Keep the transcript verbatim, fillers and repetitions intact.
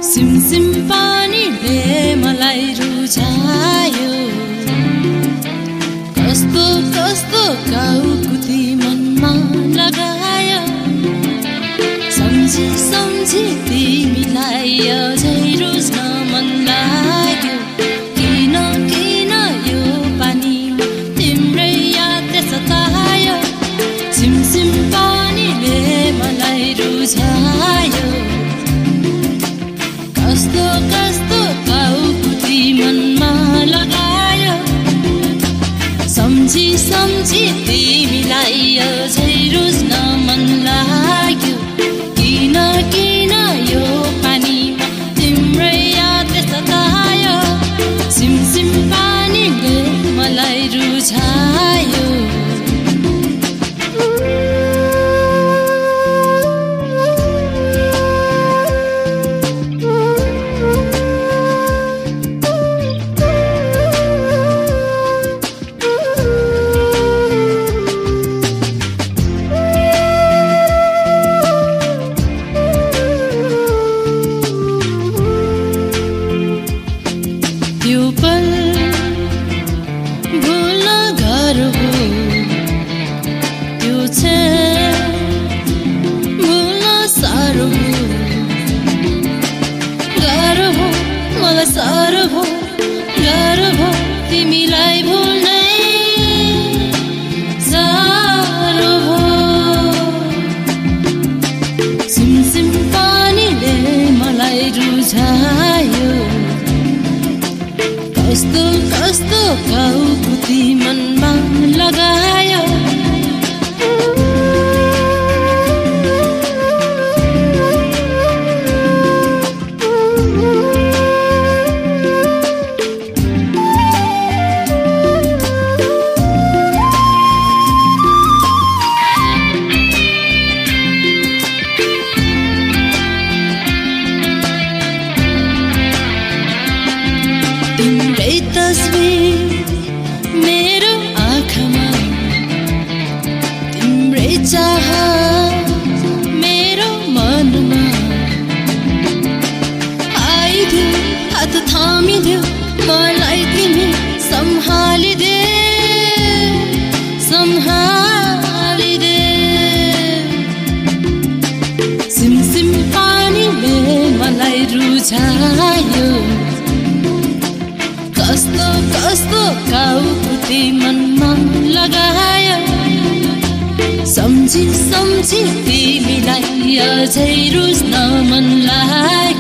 सिमसिम पानीले मलाई रुझायो कस्तो कस्तो गाउँकुती मनमा लगायो सम्झी सम्झी तिमीलाई अझै रुझ्न मन लाग्यो किन किन यो पानीमा तिम्रै यादले सतायो सिमसिम पानीले मलाई रुझायो कस्तो कस्तो गाउँकुती मनमा लगायो सम्झी सम्झी तिमीलाई अझै रुझ्न मन लाग्यो किन किन यो पानीमा तिम्रै यादले सतायो सिमसिम पानीले मलाई रुझायो साह्रो भो गाह्रो भो तिमीलाई भुल्नै साह्रो भो सिमसिम पानीले मलाई रुझायो कस्तो कस्तो गाउँकुती मनमा लगायो तिम्रै तस्बिर मेरो आँखामा तिम्रै चाहत मेरो मनमा आइदेऊ हात थामिदेऊ मलाई तिमी सम्हालिदे सम्हालिदे सिमसिम पानीले मलाई रुझायो कस्तो कस्तो गाउँकुती मनमा लगायो सम्झी सम्झी तिमीलाई अझै रुझ्न मन लाग्यो